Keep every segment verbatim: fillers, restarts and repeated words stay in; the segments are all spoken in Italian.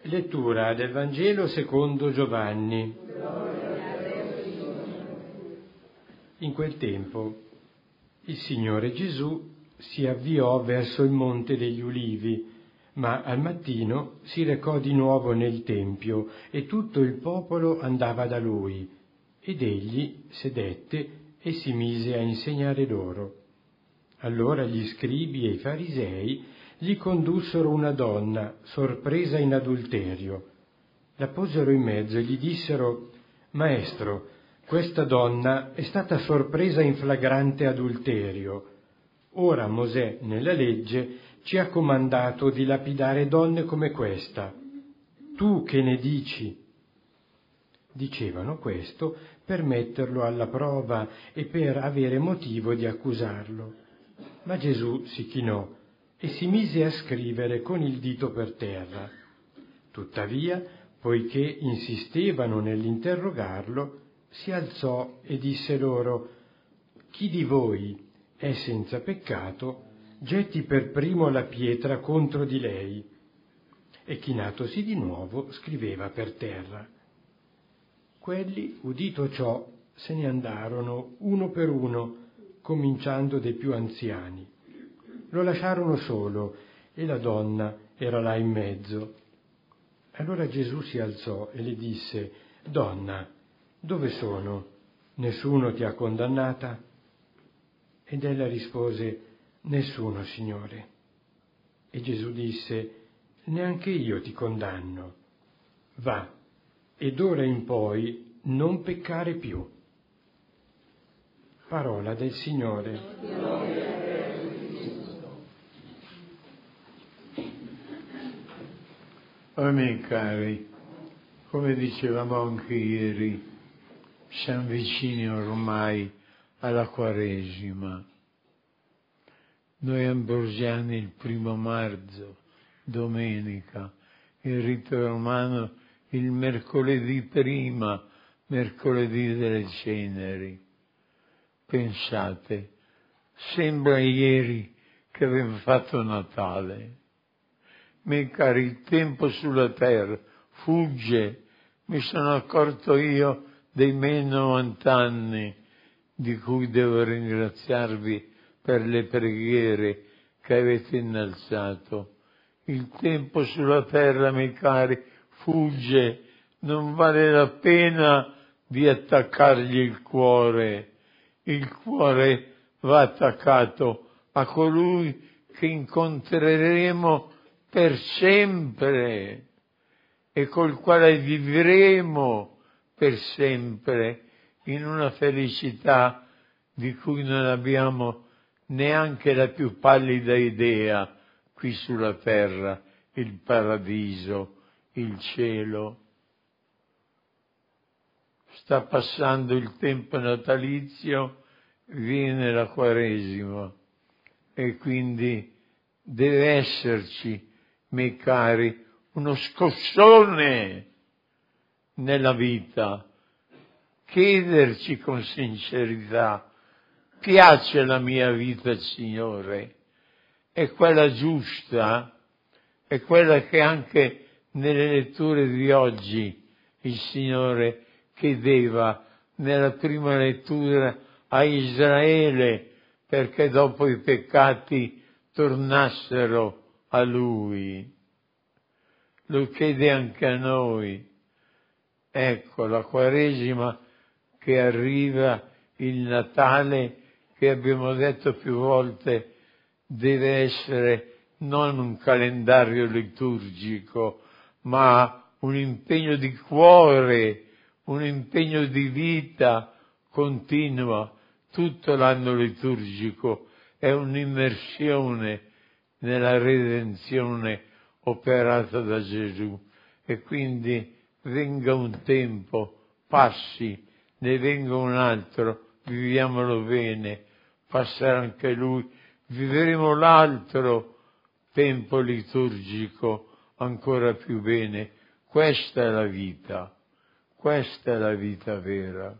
Lettura del Vangelo secondo Giovanni. In quel tempo il Signore Gesù si avviò verso il Monte degli Ulivi, ma al mattino si recò di nuovo nel Tempio e tutto il popolo andava da lui, ed egli sedette e si mise a insegnare loro. Allora gli scribi e i farisei gli condussero una donna sorpresa in adulterio. La posero in mezzo e gli dissero: «Maestro, questa donna è stata sorpresa in flagrante adulterio. Ora Mosè, nella legge, ci ha comandato di lapidare donne come questa. Tu che ne dici?» Dicevano questo per metterlo alla prova e per avere motivo di accusarlo. Ma Gesù si chinò e si mise a scrivere con il dito per terra. Tuttavia, poiché insistevano nell'interrogarlo, si alzò e disse loro: «Chi di voi è senza peccato, getti per primo la pietra contro di lei». E chinatosi di nuovo scriveva per terra. Quelli, udito ciò, se ne andarono uno per uno, cominciando dai più anziani. Lo lasciarono solo e la donna era là in mezzo. Allora Gesù si alzò e le disse: «Donna, dove sono? Nessuno ti ha condannata?» Ed ella rispose: «Nessuno, Signore». E Gesù disse: «Neanche io ti condanno. Va, ed ora in poi non peccare più». Parola del Signore. Oh miei cari, come dicevamo anche ieri, siamo vicini ormai alla Quaresima. Noi ambrosiani il primo marzo, domenica, il rito romano il mercoledì prima, mercoledì delle ceneri. Pensate, sembra ieri che abbiamo fatto Natale. Miei cari, il tempo sulla terra fugge. Mi sono accorto io dei miei novanta anni, di cui devo ringraziarvi per le preghiere che avete innalzato. Il tempo sulla terra, miei cari, fugge. Non vale la pena di attaccargli il cuore. Il cuore va attaccato a colui che incontreremo per sempre e col quale vivremo per sempre in una felicità di cui non abbiamo neanche la più pallida idea qui sulla terra, il paradiso, il cielo. Sta passando il tempo natalizio, viene la Quaresima e quindi deve esserci, miei cari, uno scossone nella vita, chiederci con sincerità: piace la mia vita, Signore? È quella giusta? È quella che anche nelle letture di oggi il Signore chiedeva nella prima lettura a Israele perché dopo i peccati tornassero a Lui. Lo chiede anche a noi. Ecco, la Quaresima che arriva, il Natale che abbiamo detto più volte deve essere non un calendario liturgico, ma un impegno di cuore, un impegno di vita continua. Tutto l'anno liturgico è un'immersione nella redenzione operata da Gesù e quindi venga un tempo, passi, ne venga un altro, viviamolo bene, passerà anche lui, vivremo l'altro tempo liturgico ancora più bene. Questa è la vita, questa è la vita vera.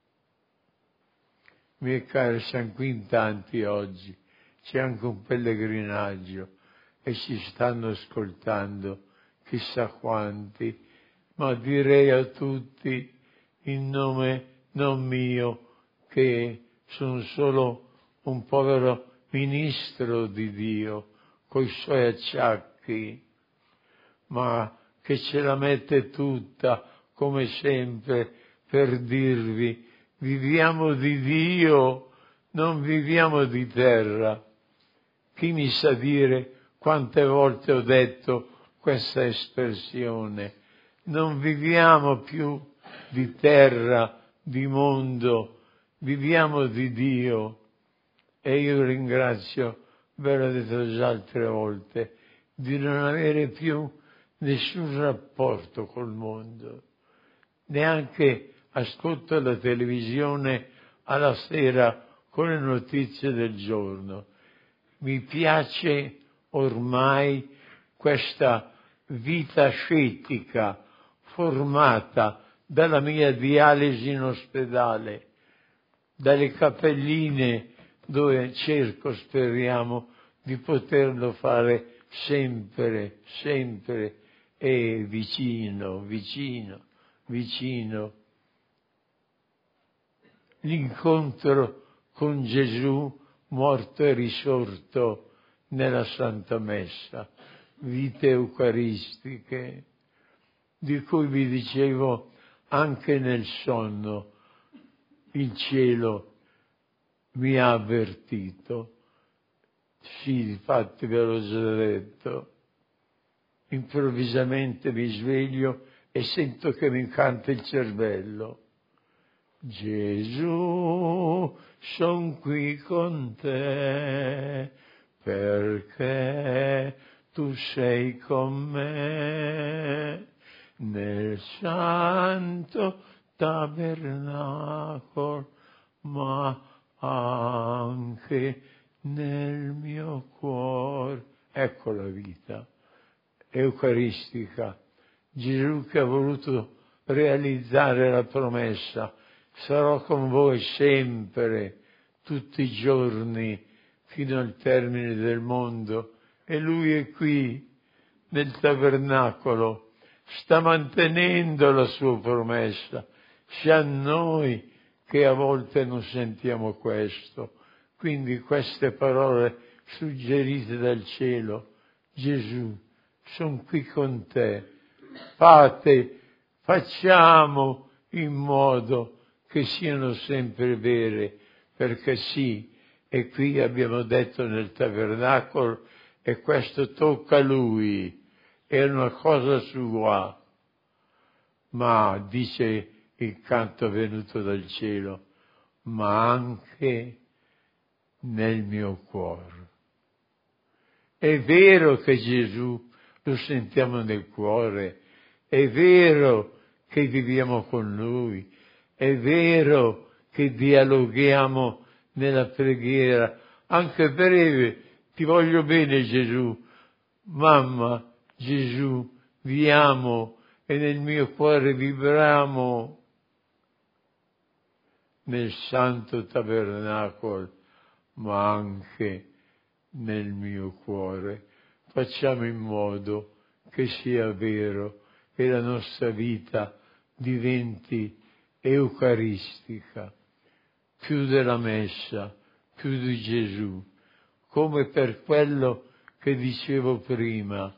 Miei cari, siamo qui in tanti oggi, c'è anche un pellegrinaggio e ci stanno ascoltando. chissà quanti, ma direi a tutti in nome non mio, che sono solo un povero ministro di Dio, coi suoi acciacchi, ma che ce la mette tutta, come sempre, per dirvi: viviamo di Dio, non viviamo di terra. Chi mi sa dire quante volte ho detto questa espressione? Non viviamo più di terra, di mondo, viviamo di Dio. E io ringrazio, ve l'ho detto già altre volte, di non avere più nessun rapporto col mondo. Neanche ascolto la televisione alla sera con le notizie del giorno. Mi piace ormai questa vita ascetica formata dalla mia dialisi in ospedale, dalle cappelline dove cerco, speriamo, di poterlo fare sempre, sempre e vicino, vicino, vicino. L'incontro con Gesù morto e risorto nella Santa Messa, vite eucaristiche, di cui vi dicevo anche nel sonno. Il cielo mi ha avvertito, sì, infatti ve l'ho già detto. Improvvisamente mi sveglio e sento che mi canta il cervello. Gesù, son qui con te, perché tu sei con me, nel santo tabernacolo, ma anche nel mio cuore. Ecco la vita eucaristica. Gesù che ha voluto realizzare la promessa: sarò con voi sempre, tutti i giorni, fino al termine del mondo. E Lui è qui, nel tabernacolo, sta mantenendo la sua promessa. Sia a noi che a volte non sentiamo questo. Quindi queste parole suggerite dal cielo: Gesù, sono qui con te, fate, facciamo in modo che siano sempre vere, perché sì, e qui abbiamo detto nel tabernacolo, e questo tocca a Lui, è una cosa sua, ma dice il canto venuto dal cielo, ma anche nel mio cuore. È vero che Gesù lo sentiamo nel cuore, è vero che viviamo con Lui, è vero che dialoghiamo nella preghiera, anche breve: ti voglio bene Gesù, mamma Gesù, vi amo e nel mio cuore vibramo. Nel santo tabernacolo, ma anche nel mio cuore. Facciamo in modo che sia vero e la nostra vita diventi eucaristica, più della messa, più di Gesù, come per quello che dicevo prima,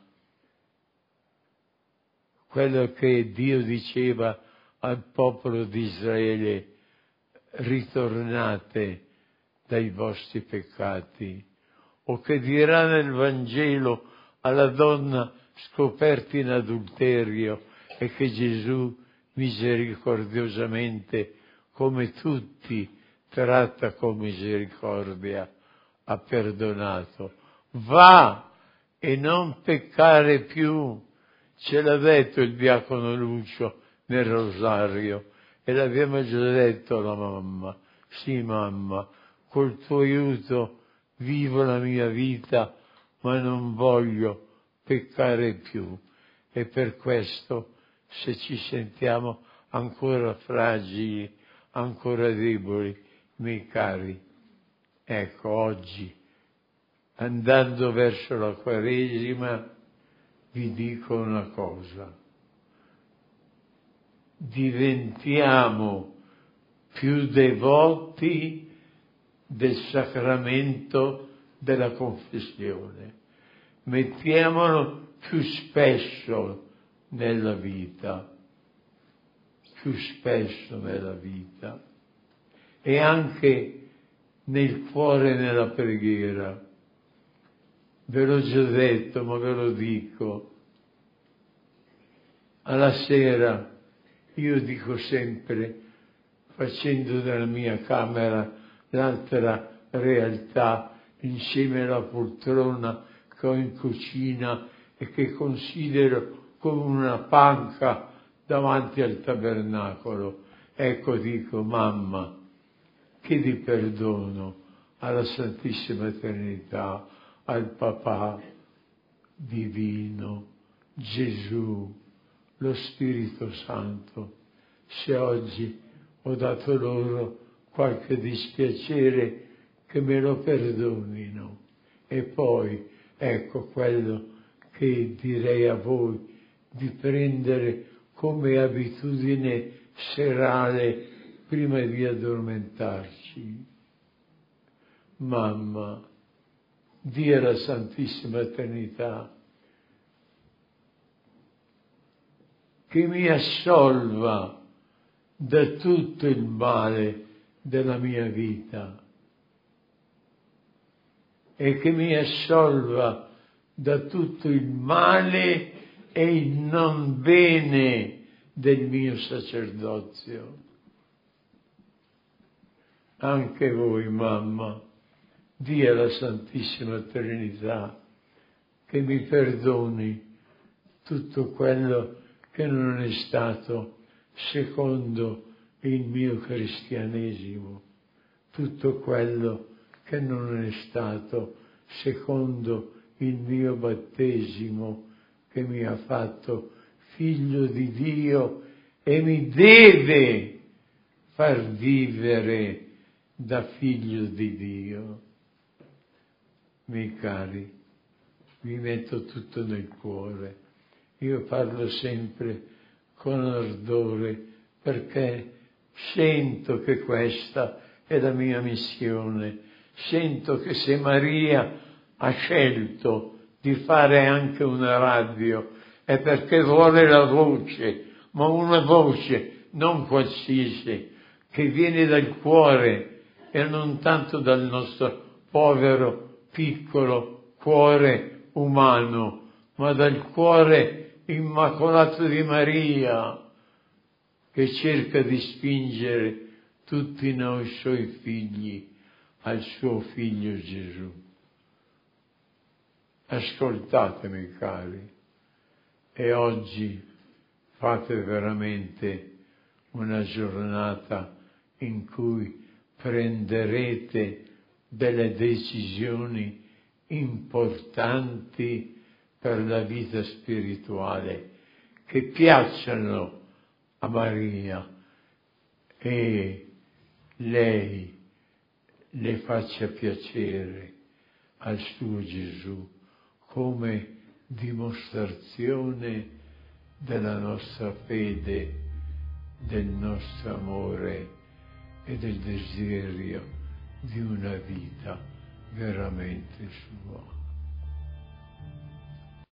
quello che Dio diceva al popolo di Israele: ritornate dai vostri peccati, o che dirà nel Vangelo alla donna scoperta in adulterio e che Gesù misericordiosamente, come tutti, tratta con misericordia, ha perdonato. Va e non peccare più, ce l'ha detto il diacono Lucio nel rosario. E l'abbiamo già detto alla mamma: sì mamma, col tuo aiuto vivo la mia vita, ma non voglio peccare più. E per questo, se ci sentiamo ancora fragili, ancora deboli, miei cari, ecco oggi, andando verso la Quaresima, vi dico una cosa: diventiamo più devoti del sacramento della confessione, mettiamolo più spesso nella vita, più spesso nella vita, e anche nel cuore e nella preghiera. Ve l'ho già detto, ma ve lo dico. Alla sera io dico sempre, facendo della mia camera l'altra realtà, insieme alla poltrona che ho in cucina e che considero come una panca davanti al tabernacolo, ecco dico: mamma, chiedi perdono alla Santissima Trinità, al Papà Divino, Gesù, lo Spirito Santo, se oggi ho dato loro qualche dispiacere, che me lo perdonino. E poi ecco quello che direi a voi di prendere come abitudine serale prima di addormentarci. Mamma, di alla Santissima Trinità che mi assolva da tutto il male della mia vita e che mi assolva da tutto il male e il non bene del mio sacerdozio. Anche voi, mamma, di alla Santissima Trinità che mi perdoni tutto quello che non è stato secondo il mio cristianesimo, tutto quello che non è stato secondo il mio battesimo, che mi ha fatto figlio di Dio e mi deve far vivere da figlio di Dio. Miei cari, vi metto tutto nel cuore. Io parlo sempre con ardore perché sento che questa è la mia missione. Sento che se Maria ha scelto di fare anche una radio è perché vuole la voce, ma una voce non qualsiasi, che viene dal cuore e non tanto dal nostro povero, piccolo cuore umano, ma dal cuore immacolato di Maria, che cerca di spingere tutti noi suoi figli al suo figlio Gesù. Ascoltatemi, cari, e oggi fate veramente una giornata in cui prenderete delle decisioni importanti per la vita spirituale, che piacciono a Maria e lei le faccia piacere al suo Gesù come dimostrazione della nostra fede, del nostro amore e del desiderio di una vita veramente sua.